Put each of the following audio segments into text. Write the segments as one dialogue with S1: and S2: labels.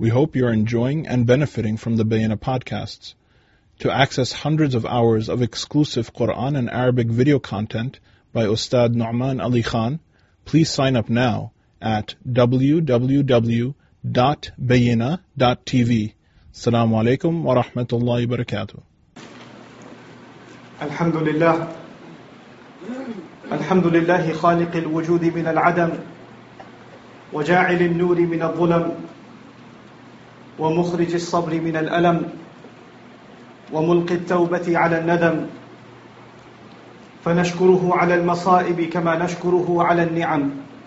S1: We hope you are enjoying and benefiting from the Bayyinah podcasts. To access hundreds of hours of exclusive Quran and Arabic video content by Ustad Nu'man Ali Khan, please sign up now at www.bayyinah.tv. Assalamu alaikum wa rahmatullahi wa barakatuh.
S2: الحمد لله خالق الوجود من العدم وجاعل النور من الظلم ومخرج الصبر من الألم وملقي التوبة على الندم فنشكره على المصائب كما نشكره على النعم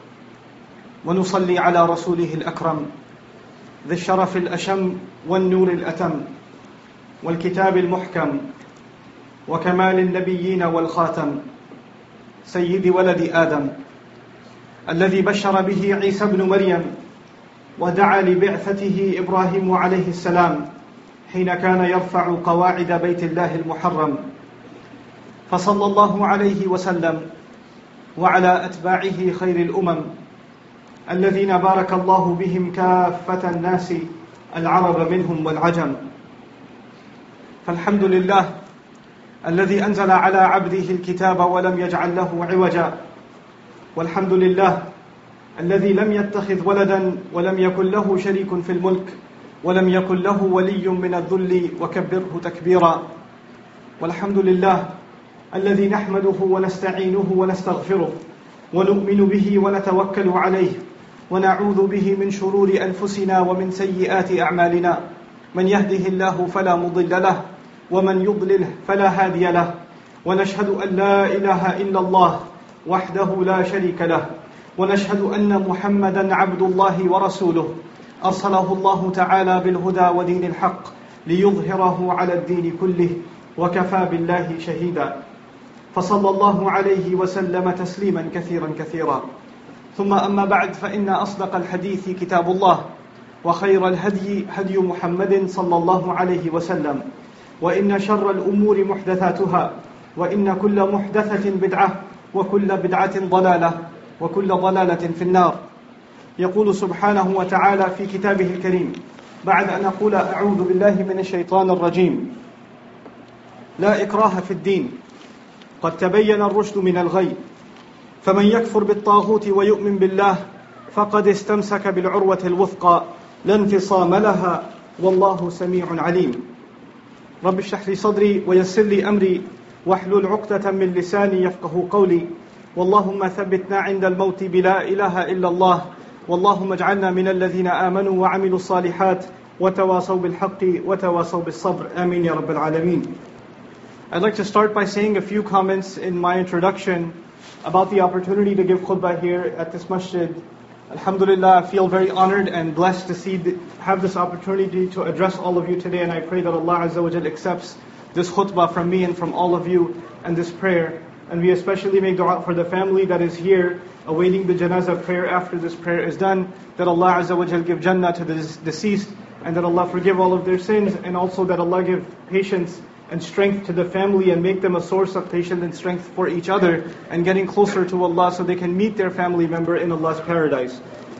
S2: ونصلي على رسوله الأكرم ذي الشرف الأشم والنور الأتم والكتاب المحكم وكمال النبيين والخاتم سيد ولد آدم الذي بشر به عيسى بن مريم ودعا لبعثته إبراهيم عليه السلام حين كان يرفع قواعد بيت الله المحرم فصلى الله عليه وسلم وعلى أتباعه خير الأمم الذين بارك الله بهم كافة الناس العرب منهم والعجم فالحمد لله الذي أنزل على عبده الكتاب ولم يجعل له عوجا والحمد لله الذي لم يتخذ ولدا ولم يكن له شريك في الملك ولم يكن له ولي من الذل وكبره تكبيرا والحمد لله الذي نحمده ونستعينه ونستغفره ونؤمن به ونتوكل عليه ونعوذ به من شرور أنفسنا ومن سيئات أعمالنا من يهده الله فلا مضل له ومن يضلله فلا هادي له ونشهد أن لا إله إلا الله وحده لا شريك له ونشهد أن محمدا عبد الله ورسوله أرسله الله تعالى بالهدى ودين الحق ليظهره على الدين كله وكفى بالله شهيدا فصلى الله عليه وسلم تسليما كثيرا كثيرا ثم أما بعد فإن أصدق الحديث كتاب الله وخير الهدي هدي محمد صلى الله عليه وسلم وإن شر الأمور محدثاتها وإن كل محدثة بدعة وكل بدعة ضلالة وكل ضلالة في النار يقول سبحانه وتعالى في كتابه الكريم بعد أن أقول أعوذ بالله من الشيطان الرجيم لا إكراه في الدين قد تبين الرشد من الغي فمن يكفر بالطاغوت ويؤمن بالله فقد استمسك بالعروة الوثقى لا انفصام لها والله سميع عليم رب اشرح لي صدري ويسر لي أمري واحلل عقدة من لساني يفقه قولي واللهم ثبتنا عند الموت بلا إله إلا الله واللهم اجعلنا من الذين آمنوا وعملوا الصالحات وتواصوا بالحق وتواصوا بالصبر آمين يا رب العالمين. I'd like to start by saying a few comments in my introduction about the opportunity to give khutbah here at this masjid. Alhamdulillah, I feel very honored and blessed to have this opportunity to address all of you today, and I pray that Allah Azza wa Jal accepts this khutbah from me and from all of you and this prayer. And we especially make dua for the family that is here awaiting the janazah prayer after this prayer is done, that Allah Azza wa Jal give Jannah to the deceased, and that Allah forgive all of their sins, and also that Allah give patience and strength to the family and make them a source of patience and strength for each other and getting closer to Allah so they can meet their family member in Allah's paradise.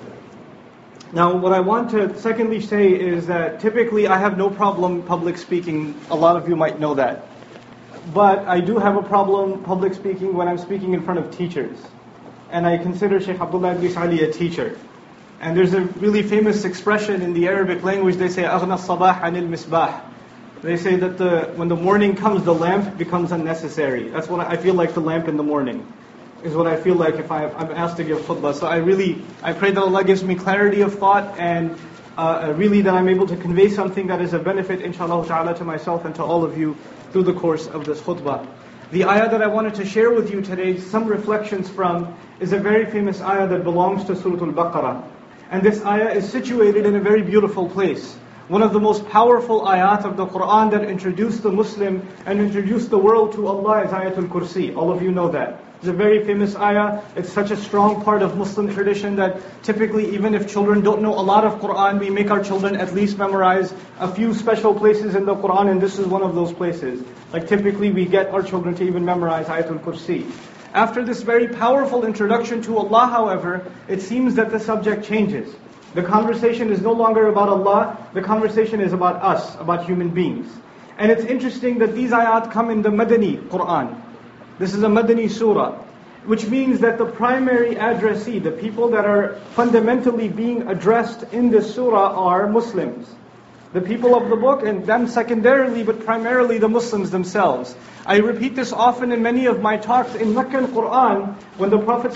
S2: Now, what I want to secondly say is that typically I have no problem public speaking. A lot of you might know that. But I do have a problem public speaking when I'm speaking in front of teachers. And I consider Shaykh Abdullah Idris Ali a teacher. And there's a really famous expression in the Arabic language, they say, أَغْنَى الصَّبَاحَ عَنِ الْمِسْبَاحِ. They say that when the morning comes, the lamp becomes unnecessary. That's what I feel like, the lamp in the morning is what I feel like if I'm asked to give khutbah. So I pray that Allah gives me clarity of thought and really that I'm able to convey something that is a benefit, inshallah ta'ala, to myself and to all of you through the course of this khutbah. The ayah that I wanted to share with you today, some reflections from, is a very famous ayah that belongs to Surah Al-Baqarah. And this ayah is situated in a very beautiful place. One of the most powerful ayat of the Quran that introduced the Muslim and introduced the world to Allah is Ayatul Kursi. All of you know that. It's a very famous ayah. It's such a strong part of Muslim tradition that typically even if children don't know a lot of Quran, we make our children at least memorize a few special places in the Quran, and this is one of those places. Like typically we get our children to even memorize Ayatul Kursi. After this very powerful introduction to Allah, however, it seems that the subject changes. The conversation is no longer about Allah, the conversation is about us, about human beings. And it's interesting that these ayat come in the Madani Quran. This is a Madani surah, which means that the primary addressee, the people that are fundamentally being addressed in this surah are Muslims. The people of the book, and them secondarily, but primarily the Muslims themselves. I repeat this often in many of my talks. In Meccan Quran, when the Prophet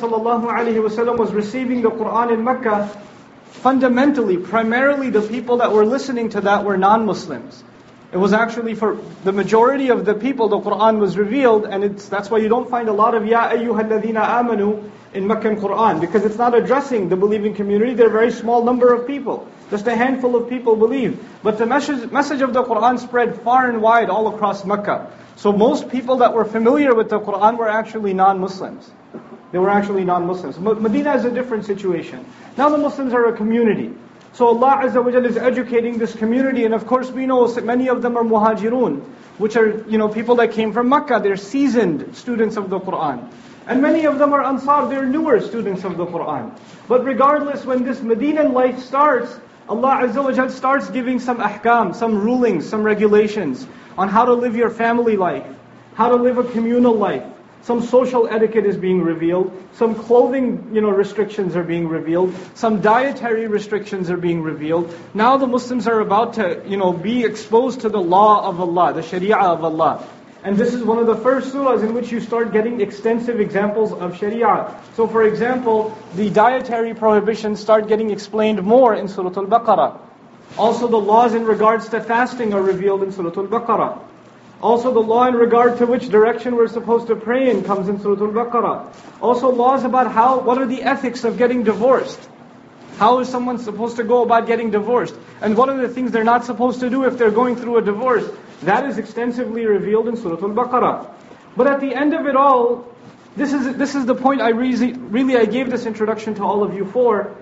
S2: ﷺ was receiving the Quran in Mecca, fundamentally, primarily the people that were listening to that were non-Muslims. It was actually for the majority of the people the Quran was revealed, and that's why you don't find a lot of Ya ayyuhalladhina amanu in Meccan Quran, because it's not addressing the believing community. They're a very small number of people. Just a handful of people believe. But the message of the Quran spread far and wide all across Mecca. So most people that were familiar with the Quran were actually non-Muslims. They were actually non-Muslims. Medina is a different situation. Now the Muslims are a community. So Allah Azza wa Jalla is educating this community, and of course we know many of them are muhajirun, which are people that came from Mecca. They're seasoned students of the Quran. And many of them are Ansar, they're newer students of the Quran. But regardless, when this Medinan life starts, Allah Azza wa Jalla starts giving some ahkam, some rulings, some regulations on how to live your family life, how to live a communal life. Some social etiquette is being revealed. Some clothing, restrictions are being revealed. Some dietary restrictions are being revealed. Now the Muslims are about to, be exposed to the law of Allah, the Sharia of Allah. And this is one of the first surahs in which you start getting extensive examples of Sharia. So for example, the dietary prohibitions start getting explained more in Surah Al-Baqarah. Also the laws in regards to fasting are revealed in Surah Al-Baqarah. Also the law in regard to which direction we're supposed to pray in comes in Surah Al-Baqarah. Also laws about what are the ethics of getting divorced. How is someone supposed to go about getting divorced? And what are the things they're not supposed to do if they're going through a divorce? That is extensively revealed in Surah Al-Baqarah. But at the end of it all, this is the point I gave this introduction to all of you for.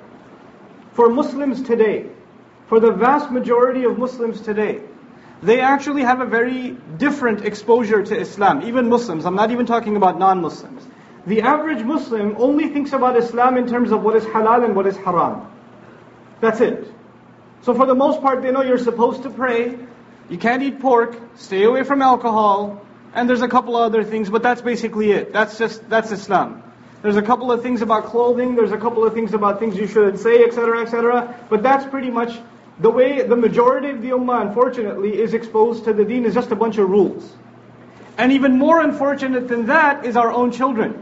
S2: For Muslims today, for the vast majority of Muslims today, they actually have a very different exposure to Islam. Even Muslims, I'm not even talking about non-Muslims. The average Muslim only thinks about Islam in terms of what is halal and what is haram. That's it. So for the most part, they know you're supposed to pray, you can't eat pork, stay away from alcohol, and there's a couple of other things, but that's basically it. That's Islam. There's a couple of things about clothing, there's a couple of things about things you shouldn't say, etc., etc. But that's pretty much the way the majority of the ummah, unfortunately, is exposed to the deen, is just a bunch of rules. And even more unfortunate than that is our own children.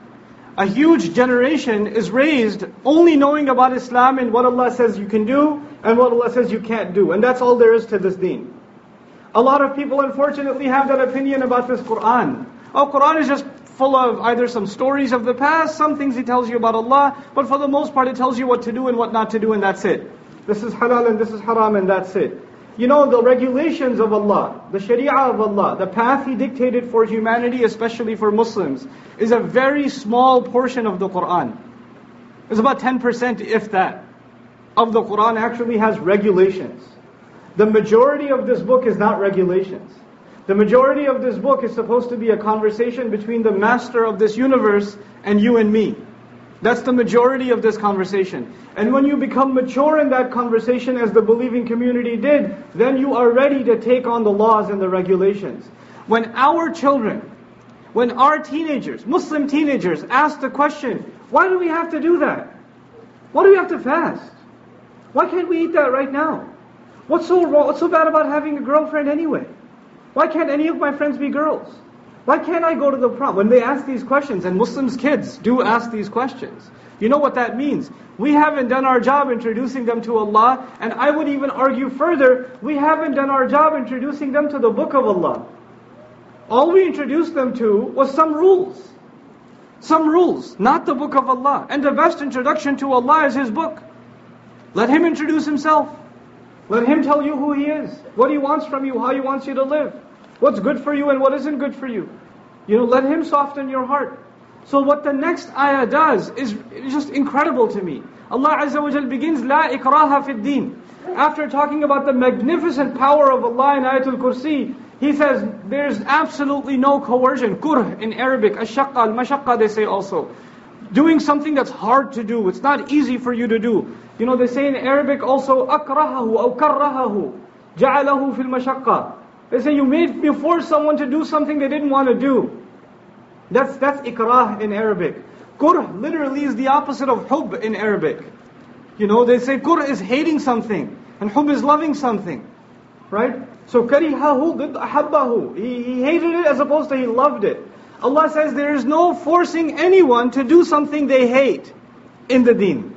S2: A huge generation is raised only knowing about Islam and what Allah says you can do and what Allah says you can't do. And that's all there is to this deen. A lot of people unfortunately have that opinion about this Quran. Quran is just full of either some stories of the past, some things it tells you about Allah, but for the most part it tells you what to do and what not to do, and that's it. This is halal and this is haram and that's it. The regulations of Allah, the Sharia of Allah, the path He dictated for humanity, especially for Muslims, is a very small portion of the Quran. It's about 10%, if that, of the Quran actually has regulations. The majority of this book is not regulations. The majority of this book is supposed to be a conversation between the master of this universe and you and me. That's the majority of this conversation. And when you become mature in that conversation, as the believing community did, then you are ready to take on the laws and the regulations. When our children, when our teenagers, Muslim teenagers, ask the question, why do we have to do that? Why do we have to fast? Why can't we eat that right now? What's so bad about having a girlfriend anyway? Why can't any of my friends be girls? Why can't I go to the prom? When they ask these questions, and Muslims' kids do ask these questions, you know what that means? We haven't done our job introducing them to Allah, and I would even argue further, we haven't done our job introducing them to the book of Allah. All we introduced them to was some rules. Some rules, not the book of Allah. And the best introduction to Allah is His book. Let Him introduce Himself. Let Him tell you who He is, what He wants from you, how He wants you to live, what's good for you and what isn't good for you. Let Him soften your heart. So what the next ayah does is just incredible to me. Allah Azza wa Jal begins, La ikraha fid deen. After talking about the magnificent power of Allah in Ayatul Kursi, He says, there's absolutely no coercion. Kurh in Arabic, ashaqqa, al-mashaqqa they say also. Doing something that's hard to do, it's not easy for you to do. You know, they say in Arabic also, أَكْرَهَهُ أو كَرَّهَهُ جَعَلَهُ فِي الْمَشَقَّةِ. They say you force someone to do something they didn't want to do. That's ikrah in Arabic. Kurh literally is the opposite of hub in Arabic. You know, they say kurh is hating something, and hub is loving something. Right? So karihahu ضد ahabbahu. He hated it as opposed to he loved it. Allah says there is no forcing anyone to do something they hate in the deen.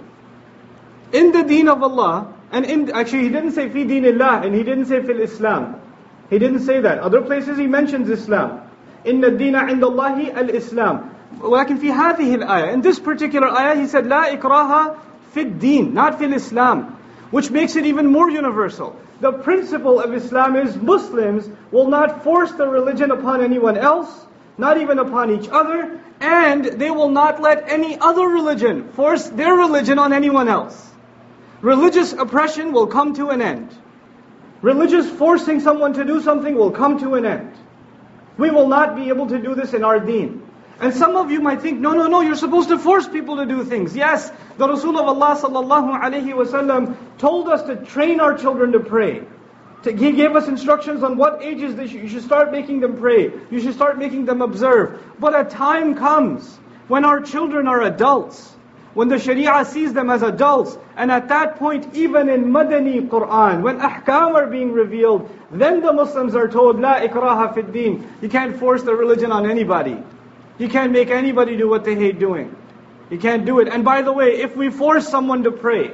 S2: In the deen of Allah, and actually he didn't say fi dinillah, and he didn't say fil Islam. He didn't say that. Other places he mentions Islam. Inna ad-dina 'inda Allahi al-Islam. ولكن في هذه الآية, in this particular ayah, he said, لا إكراها في الدين, not في الإسلام, which makes it even more universal. The principle of Islam is Muslims will not force the religion upon anyone else, not even upon each other, and they will not let any other religion force their religion on anyone else. Religious oppression will come to an end. Religious forcing someone to do something will come to an end. We will not be able to do this in our deen. And some of you might think, no, you're supposed to force people to do things. Yes, the Rasul of Allah sallallahu alaihi wasallam told us to train our children to pray. He gave us instructions on what ages you should start making them pray. You should start making them observe. But a time comes when our children are adults, when the Sharia sees them as adults, and at that point, even in Madani Quran, when ahkam are being revealed, then the Muslims are told, La ikraha fid deen. You can't force the religion on anybody. You can't make anybody do what they hate doing. You can't do it. And by the way, if we force someone to pray,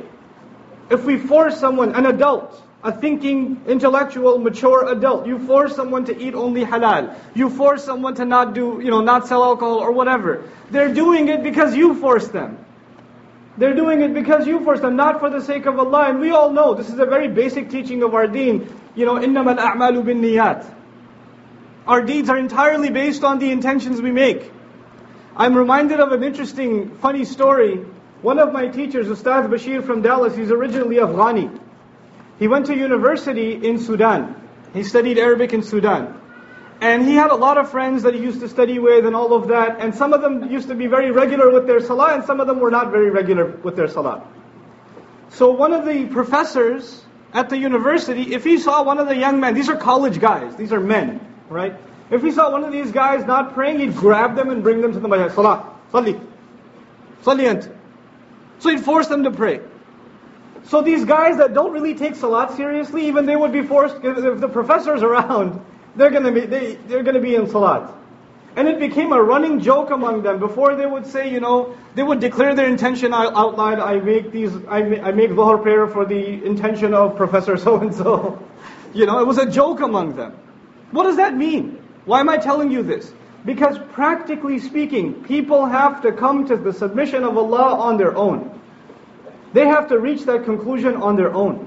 S2: if we force someone, an adult, a thinking, intellectual, mature adult, you force someone to eat only halal, you force someone to not sell alcohol or whatever, they're doing it because you force them. They're doing it because you force them, not for the sake of Allah. And we all know, this is a very basic teaching of our deen, إِنَّمَا الْأَعْمَالُ بِالنِّيَّاتِ. Our deeds are entirely based on the intentions we make. I'm reminded of an interesting, funny story. One of my teachers, Ustad Bashir from Dallas, he's originally Afghani. He went to university in Sudan. He studied Arabic in Sudan. And he had a lot of friends that he used to study with and all of that. And some of them used to be very regular with their salah, and some of them were not very regular with their salah. So one of the professors at the university, if he saw one of the young men, these are college guys, these are men, right? If he saw one of these guys not praying, he'd grab them and bring them to the masjid. Salah, salli ant. So he'd force them to pray. So these guys that don't really take salat seriously, even they would be forced, if the professor's around, they're going to be in salat. And it became a running joke among them. Before they would say, they would declare their intention out loud. I make dhuhr prayer for the intention of Professor so-and-so. It was a joke among them. What does that mean? Why am I telling you this? Because practically speaking, people have to come to the submission of Allah on their own. They have to reach that conclusion on their own.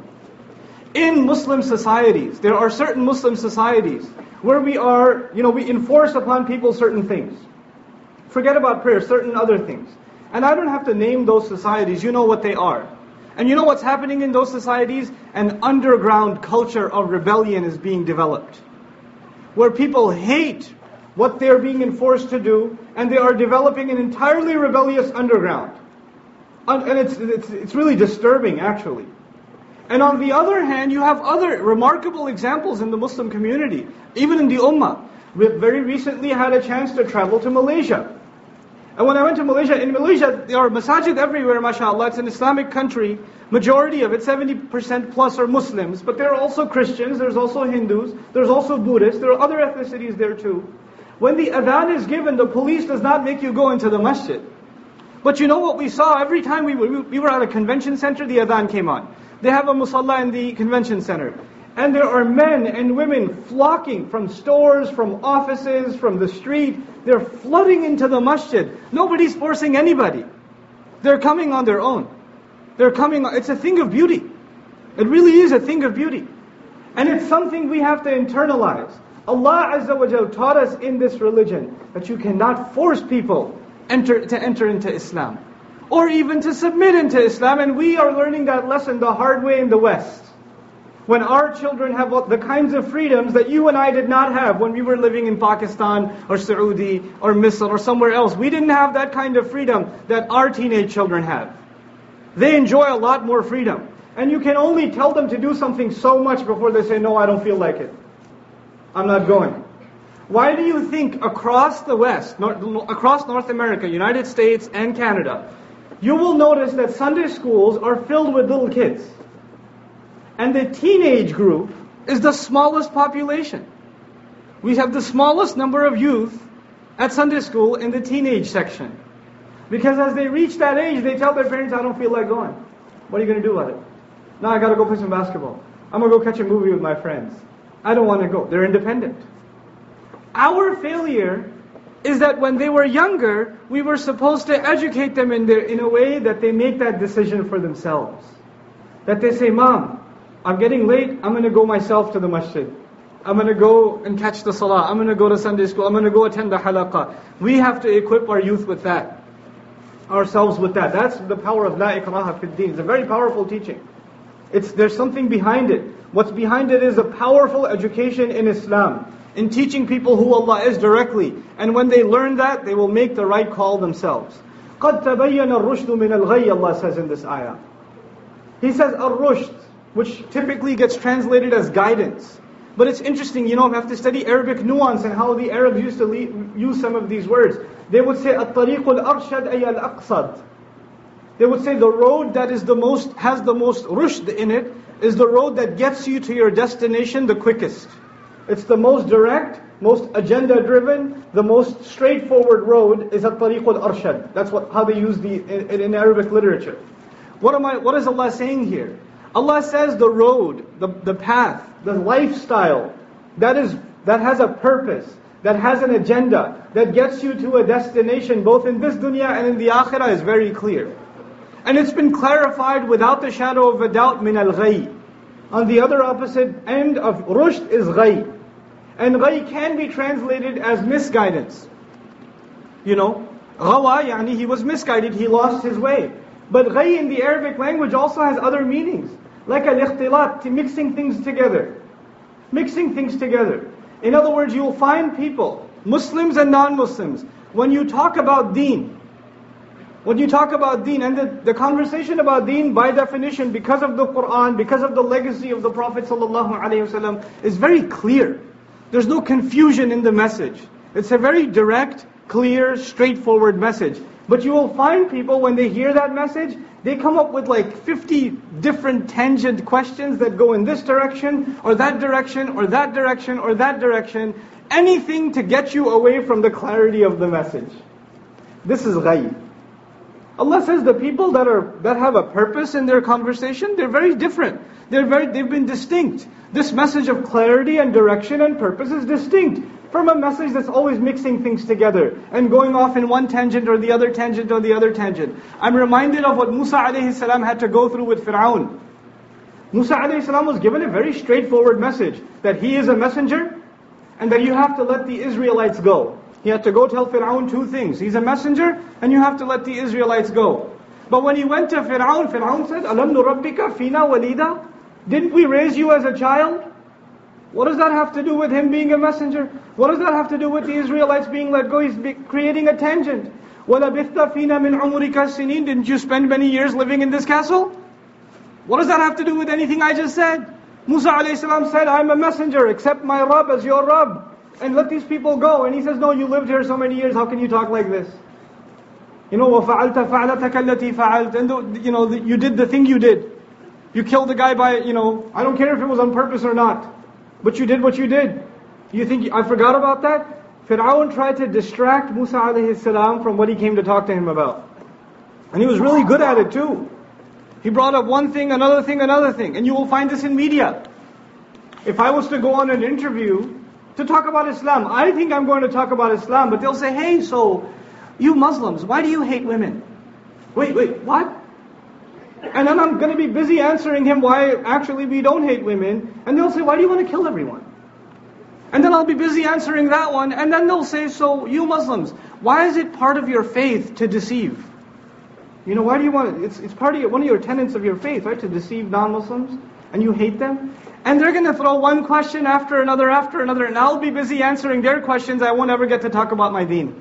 S2: In Muslim societies, there are certain Muslim societies where we enforce upon people certain things. Forget about prayer, certain other things. And I don't have to name those societies, you know what they are. And you know what's happening in those societies? An underground culture of rebellion is being developed, where people hate what they're being enforced to do, and they are developing an entirely rebellious underground. And it's really disturbing, actually. And on the other hand, you have other remarkable examples in the Muslim community, even in the Ummah. We very recently had a chance to travel to Malaysia. And when I went to Malaysia, in Malaysia, there are masajid everywhere, mashallah. It's an Islamic country. Majority of it, 70% plus, are Muslims. But there are also Christians, there's also Hindus, there's also Buddhists, there are other ethnicities there too. When the adhan is given, the police does not make you go into the masjid. But you know what we saw? Every time we were at a convention center, the adhan came on. They have a musalla in the convention center. And there are men and women flocking from stores, from offices, from the street. They're flooding into the masjid. Nobody's forcing anybody. They're coming on their own. It's a thing of beauty. It really is a thing of beauty. And it's something we have to internalize. Allah Azza wa Jal taught us in this religion that you cannot force people to enter into Islam, or even to submit into Islam. And we are learning that lesson the hard way in the West. When our children have the kinds of freedoms that you and I did not have when we were living in Pakistan or Saudi or Misr or somewhere else. We didn't have that kind of freedom that our teenage children have. They enjoy a lot more freedom. And you can only tell them to do something so much before they say, no, I don't feel like it. I'm not going. Why do you think across the West, across North America, United States and Canada, you will notice that Sunday schools are filled with little kids? And the teenage group is the smallest population. We have the smallest number of youth at Sunday school in the teenage section. Because as they reach that age, they tell their parents, I don't feel like going. What are you going to do about it? No, I got to go play some basketball. I'm going to go catch a movie with my friends. I don't want to go. They're independent. Our failure is that when they were younger, we were supposed to educate them in a way that they make that decision for themselves. That they say, Mom, I'm getting late, I'm going to go myself to the masjid. I'm going to go and catch the salah. I'm going to go to Sunday school. I'm going to go attend the halaqah. We have to equip our youth with that. Ourselves with that. That's the power of La ikraha fi din. It's a very powerful teaching. There's something behind it. What's behind it is a powerful education in Islam, in teaching people who Allah is directly. And when they learn that, they will make the right call themselves. قَدْ تَبَيَّنَ الرُّشْدُ مِنَ الْغَيِّ, Allah says in this ayah. He says ar-rushd, which typically gets translated as guidance. But it's interesting, you have to study Arabic nuance and how the Arabs used to use some of these words. They would say at-tariq al-arshad ay al-aqsad. They would say the road that has the most rushd in it is the road that gets you to your destination the quickest. It's the most direct, most agenda-driven, the most straightforward road is at-tariq al-arshad. That's how they use it in Arabic literature. What is Allah saying here? Allah says the road, the path, the lifestyle that has a purpose, that has an agenda, that gets you to a destination both in this dunya and in the akhirah is very clear. And it's been clarified without the shadow of a doubt, min al-ghayy. On the other opposite end of rushd is ghayy. And ghayy can be translated as misguidance. Ghawa, yani he was misguided, he lost his way. But ghayy in the Arabic language also has other meanings. Like al-ikhtilat, mixing things together. Mixing things together. In other words, you'll find people, Muslims and non-Muslims, when you talk about deen, and the conversation about deen, by definition, because of the Qur'an, because of the legacy of the Prophet ﷺ, is very clear. There's no confusion in the message. It's a very direct, clear, straightforward message. But you will find people, when they hear that message, they come up with like 50 different tangent questions that go in this direction, or that direction, or that direction, or that direction. Anything to get you away from the clarity of the message. This is ghayy. Allah says the people that have a purpose in their conversation, they're very different. They've been distinct. This message of clarity and direction and purpose is distinct from a message that's always mixing things together and going off in one tangent or the other tangent or the other tangent. I'm reminded of what Musa alayhi salam had to go through with Fir'aun. Musa alayhi salam was given a very straightforward message, that he is a messenger and that you have to let the Israelites go. He had to go tell Fir'aun two things. He's a messenger and you have to let the Israelites go. But when he went to Fir'aun, Fir'aun said, Alam nurabbika fina walida? Didn't we raise you as a child? What does that have to do with him being a messenger? What does that have to do with the Israelites being let go? He's creating a tangent. وَلَبِثَّ فِينَا مِنْ عُمُرِكَ السِّنِينَ. Didn't you spend many years living in this castle? What does that have to do with anything I just said? Musa alayhi salam said, I'm a messenger, accept my Rabb as your Rabb, and let these people go. And he says, no, you lived here so many years, how can you talk like this? وَفَعَلْتَ فَعْلَتَكَ الَّتِي فَعَلْتَ. And you did the thing you did. You killed the guy by, I don't care if it was on purpose or not, but you did what you did. You think I forgot about that? Fir'aun tried to distract Musa alayhi salam from what he came to talk to him about. And he was really good at it too. He brought up one thing, another thing, another thing. And you will find this in media. If I was to go on an interview to talk about Islam, I think I'm going to talk about Islam, but they'll say, hey, so you Muslims, why do you hate women? Wait, what? And then I'm going to be busy answering him why actually we don't hate women. And they'll say, why do you want to kill everyone? And then I'll be busy answering that one. And then they'll say, so you Muslims, why is it part of your faith to deceive? Why do you want it? It's part of one of your tenets of your faith, right? To deceive non-Muslims and you hate them, and they're going to throw one question after another, and I'll be busy answering their questions. I won't ever get to talk about my deen.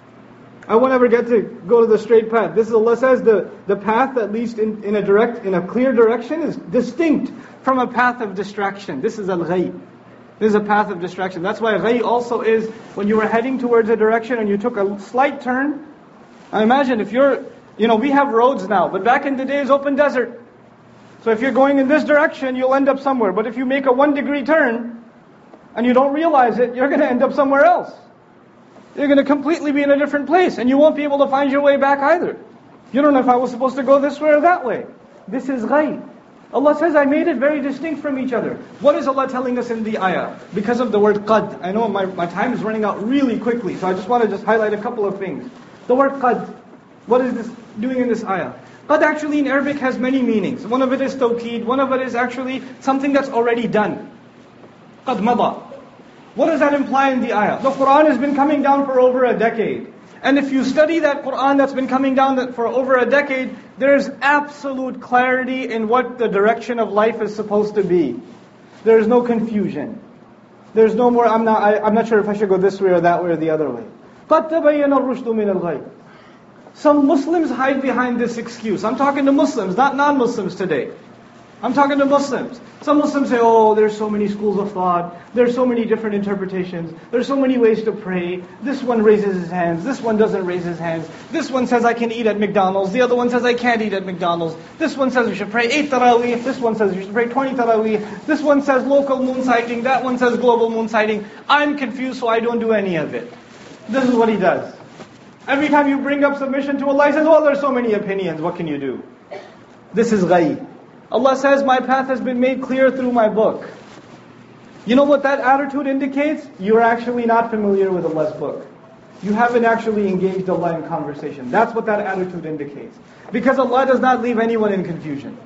S2: I won't ever get to go to the straight path. This is, Allah says, the path that leads in a clear direction is distinct from a path of distraction. This is al-ghay. This is a path of distraction. That's why ghay also is when you were heading towards a direction and you took a slight turn. I imagine if we have roads now, but back in the days, open desert. So if you're going in this direction, you'll end up somewhere. But if you make a 1 degree turn and you don't realize it, you're going to end up somewhere else. You're going to completely be in a different place, and you won't be able to find your way back either. You don't know if I was supposed to go this way or that way. This is ghay. Allah says, I made it very distinct from each other. What is Allah telling us in the ayah? Because of the word qad. I know my time is running out really quickly, so I just want to highlight a couple of things. The word qad, what is this doing in this ayah? Qad actually in Arabic has many meanings. One of it is tawqeed, one of it is actually something that's already done. Qad mada. What does that imply in the ayah? The Qur'an has been coming down for over a decade. And if you study that Qur'an that's been coming down for over a decade, there's absolute clarity in what the direction of life is supposed to be. There's no confusion. There's no more, I'm not sure if I should go this way or that way or the other way. قَدْ تَبَيَّنَ الرُّشْدُ مِنَ الْغَيِّ. Some Muslims hide behind this excuse. I'm talking to Muslims, not non-Muslims today. I'm talking to Muslims. Some Muslims say, oh, there's so many schools of thought. There's so many different interpretations. There's so many ways to pray. This one raises his hands. This one doesn't raise his hands. This one says I can eat at McDonald's. The other one says I can't eat at McDonald's. This one says we should pray 8 tarawih. This one says we should pray 20 tarawih. This one says local moon sighting. That one says global moon sighting. I'm confused, so I don't do any of it. This is what he does. Every time you bring up submission to Allah, he says, well, there's so many opinions. What can you do? This is ghay. Allah says, my path has been made clear through my book. You know what that attitude indicates? You're actually not familiar with Allah's book. You haven't actually engaged Allah in conversation. That's what that attitude indicates. Because Allah does not leave anyone in confusion.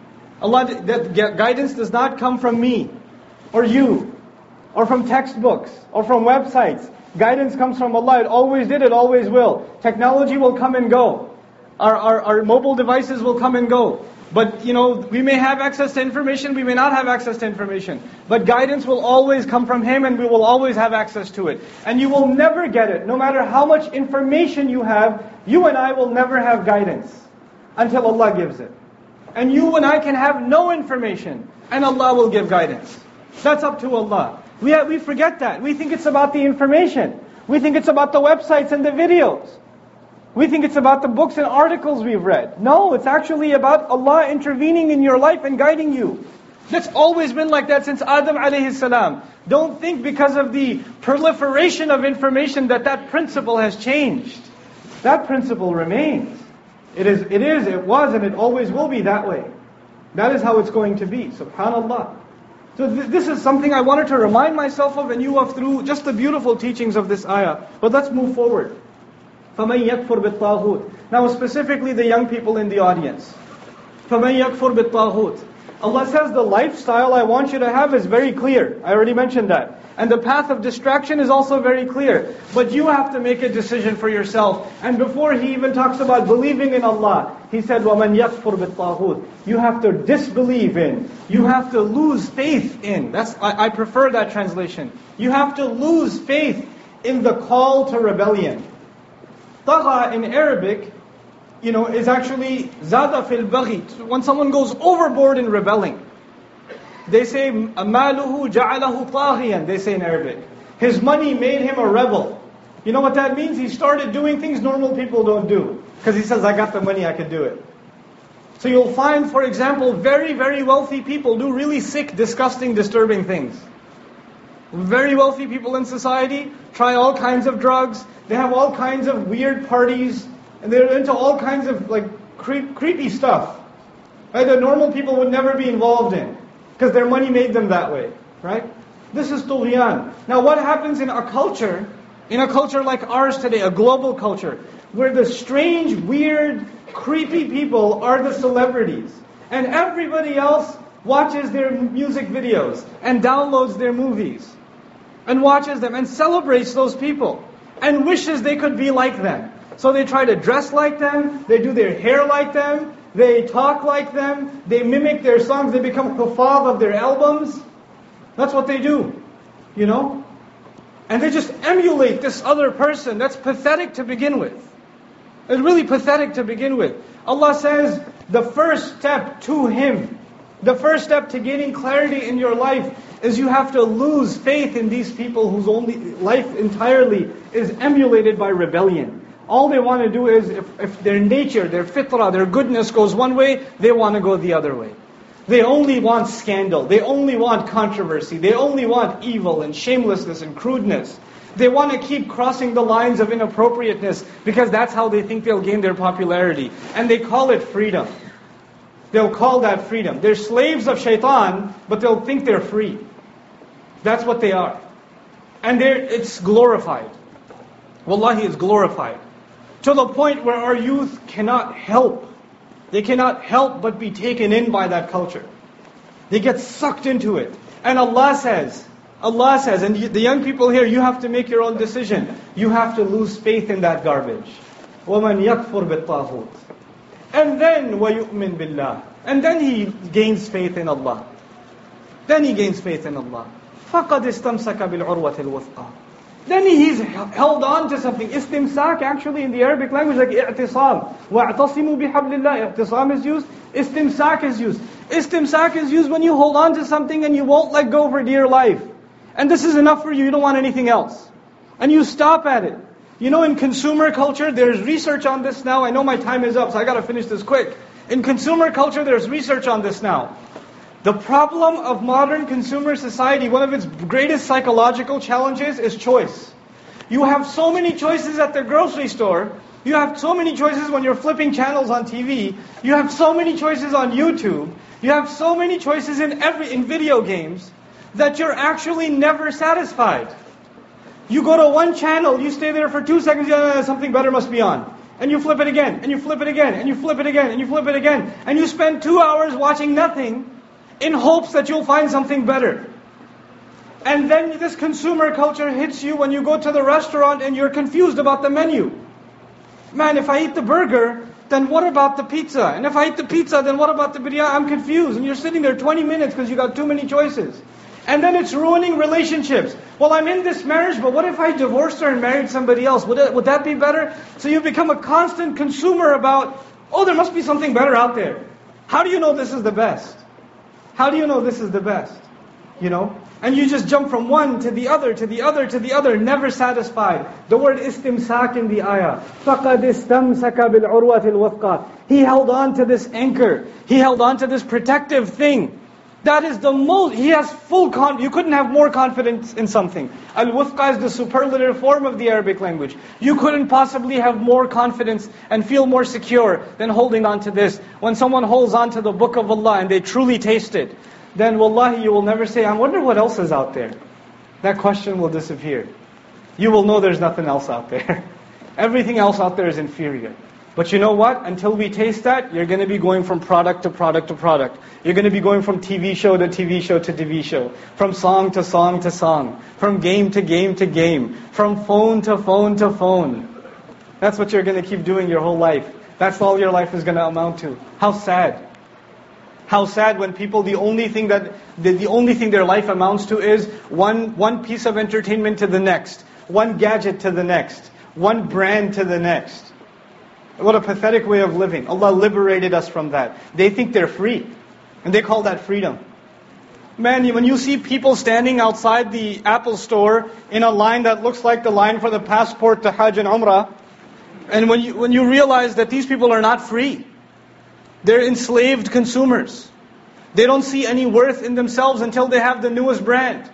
S2: That guidance does not come from me, or you, or from textbooks, or from websites. Guidance comes from Allah. It always did, it always will. Technology will come and go. Our mobile devices will come and go. But, we may have access to information, we may not have access to information. But guidance will always come from Him, and we will always have access to it. And you will never get it. No matter how much information you have, you and I will never have guidance until Allah gives it. And you and I can have no information, and Allah will give guidance. That's up to Allah. We forget that. We think it's about the information. We think it's about the websites and the videos. We think it's about the books and articles we've read. No, it's actually about Allah intervening in your life and guiding you. That's always been like that since Adam alayhi salam. Don't think because of the proliferation of information that principle has changed. That principle remains. It was, and it always will be that way. That is how it's going to be. SubhanAllah. So this is something I wanted to remind myself of and you of through just the beautiful teachings of this ayah. But let's move forward. فَمَنْ يَكْفُرْ بِالطَّاغُوتِ. Now specifically the young people in the audience. فَمَنْ يَكْفُرْ بِالطَّاغُوتِ. Allah says the lifestyle I want you to have is very clear. I already mentioned that. And the path of distraction is also very clear. But you have to make a decision for yourself. And before He even talks about believing in Allah, He said, وَمَنْ يَكْفُرْ بِالطَّاغُوتِ. You have to disbelieve in. You have to lose faith in. I prefer that translation. You have to lose faith in the call to rebellion. Tagha in Arabic, is actually zada fil baghi. When someone goes overboard in rebelling. They say, amaluhu ja'alahu taghiyan, they say in Arabic. His money made him a rebel. You know what that means? He started doing things normal people don't do. Because he says, I got the money, I can do it. So you'll find, for example, very, very wealthy people do really sick, disgusting, disturbing things. Very wealthy people in society try all kinds of drugs. They have all kinds of weird parties. And they're into all kinds of creepy stuff. Right? That normal people would never be involved in. Because their money made them that way. Right? This is tughyan. Now what happens in a culture like ours today, a global culture, where the strange, weird, creepy people are the celebrities. And everybody else watches their music videos and downloads their movies. And watches them and celebrates those people. And wishes they could be like them. So they try to dress like them, they do their hair like them, they talk like them, they mimic their songs, they become huffaz of their albums. That's what they do, you know? And they just emulate this other person. That's pathetic to begin with. It's really pathetic to begin with. Allah says the first step to Him, the first step to gaining clarity in your life is you have to lose faith in these people whose only life entirely is emulated by rebellion. All they want to do is, if their nature, their fitrah, their goodness goes one way, they want to go the other way. They only want scandal. They only want controversy. They only want evil and shamelessness and crudeness. They want to keep crossing the lines of inappropriateness because that's how they think they'll gain their popularity. And they call it freedom. They'll call that freedom. They're slaves of shaitan, but they'll think they're free. That's what they are. And it's glorified. Wallahi, it's glorified. To the point where our youth cannot help. They cannot help but be taken in by that culture. They get sucked into it. And Allah says, and the young people here, you have to make your own decision. You have to lose faith in that garbage. وَمَنْ يَكْفُرْ بِالطَّاغُوتِ And then وَيُؤْمِنْ بِاللَّهِ And then he gains faith in Allah. Then he gains faith in Allah. فَقَدْ اسْتَمْسَكَ بِالْعُرْوَةِ الْوُثْقَى Then he's held on to something. Istimsak actually in the Arabic language like i'tisam. وَاعْتَصِمُوا بِحَبْلِ اللَّهِ I'tisam is used. Istimsak is used. Istimsak is used when you hold on to something and you won't let go for dear life. And this is enough for you. You don't want anything else. And you stop at it. You know, in consumer culture, there's research on this now. I know my time is up, so I got to finish this quick. In consumer culture, there's research on this now. The problem of modern consumer society, one of its greatest psychological challenges is choice. You have so many choices at the grocery store. You have so many choices when you're flipping channels on TV. You have so many choices on YouTube. You have so many choices in video games that you're actually never satisfied. You go to one channel, you stay there for 2 seconds, something better must be on. And you flip it again, and you flip it again, and you flip it again, and you flip it again. And you spend 2 hours watching nothing in hopes that you'll find something better. And then this consumer culture hits you when you go to the restaurant and you're confused about the menu. Man, if I eat the burger, then what about the pizza? And if I eat the pizza, then what about the biryani? I'm confused. And you're sitting there 20 minutes because you got too many choices. And then it's ruining relationships. Well, I'm in this marriage, but what if I divorced her and married somebody else? Would that be better? So you become a constant consumer about, there must be something better out there. How do you know this is the best? How do you know this is the best? You know? And you just jump from one to the other, to the other, to the other, never satisfied. The word istimsak in the ayah. فَقَدْ اسْتَمْسَكَ بِالْعُرْوَةِ الْوَثْقَى He held on to this anchor. He held on to this protective thing. That is the most, he has full you couldn't have more confidence in something. Al-wuthqa is the superlative form of the Arabic language. You couldn't possibly have more confidence and feel more secure than holding on to this. When someone holds on to the book of Allah and they truly taste it, then wallahi you will never say, I wonder what else is out there. That question will disappear. You will know there's nothing else out there. Everything else out there is inferior. But you know what? Until we taste that, you're going to be going from product to product to product. You're going to be going from TV show to TV show to TV show. From song to song to song. From game to game to game. From phone to phone to phone. That's what you're going to keep doing your whole life. That's all your life is going to amount to. How sad. How sad when people, the only thing their life amounts to is one piece of entertainment to the next. One gadget to the next. One brand to the next. What a pathetic way of living. Allah liberated us from that. They think they're free. And they call that freedom. Man, when you see people standing outside the Apple store in a line that looks like the line for the passport to Hajj and Umrah, and when you realize that these people are not free, they're enslaved consumers. They don't see any worth in themselves until they have the newest brand.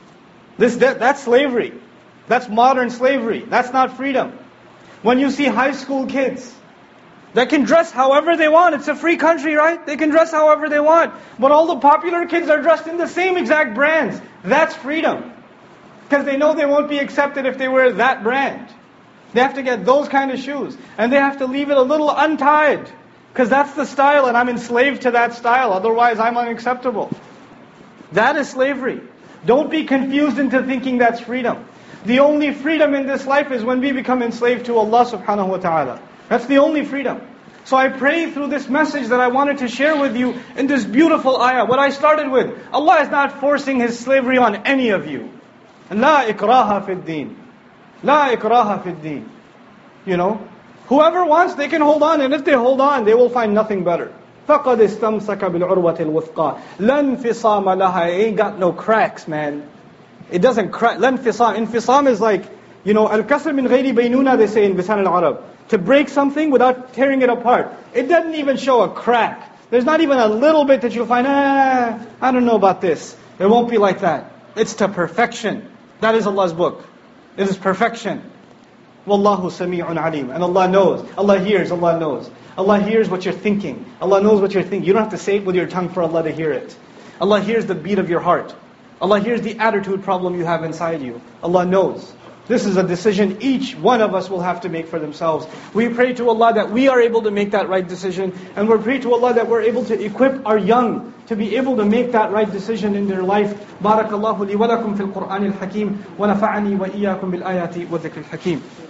S2: That's slavery. That's modern slavery. That's not freedom. When you see high school kids that can dress however they want. It's a free country, right? They can dress however they want. But all the popular kids are dressed in the same exact brands. That's freedom. Because they know they won't be accepted if they wear that brand. They have to get those kind of shoes. And they have to leave it a little untied. Because that's the style and I'm enslaved to that style. Otherwise I'm unacceptable. That is slavery. Don't be confused into thinking that's freedom. The only freedom in this life is when we become enslaved to Allah subhanahu wa ta'ala. That's the only freedom. So I pray through this message that I wanted to share with you in this beautiful ayah, what I started with. Allah is not forcing His slavery on any of you. La ikraha fid deen. La ikraha fid deen. You know, whoever wants, they can hold on, and if they hold on, they will find nothing better. فَقَدْ اسْتَمْسَكَ بِالْعُرْوَةِ الْوُثْقَى لَا انْفِصَامَ لَهَا. It ain't got no cracks, man. It doesn't crack. لَا انْفِصَام. Infisam is like, you know, al-kasr min ghayri baynuna, they say in Lisan al-Arab. To break something without tearing it apart. It doesn't even show a crack. There's not even a little bit that you'll find, I don't know about this. It won't be like that. It's to perfection. That is Allah's book. It is perfection. Wallahu sami'un alim. And Allah knows. Allah hears. Allah knows. Allah hears what you're thinking. Allah knows what you're thinking. You don't have to say it with your tongue for Allah to hear it. Allah hears the beat of your heart. Allah hears the attitude problem you have inside you. Allah knows. This is a decision each one of us will have to make for themselves. We pray to Allah that we are able to make that right decision. And we pray to Allah that we're able to equip our young to be able to make that right decision in their life. Barakallahu li wa lakum fil Qur'anil Hakim. Wa nafa'ani wa iyyakum bil ayati wa dhikril hakim.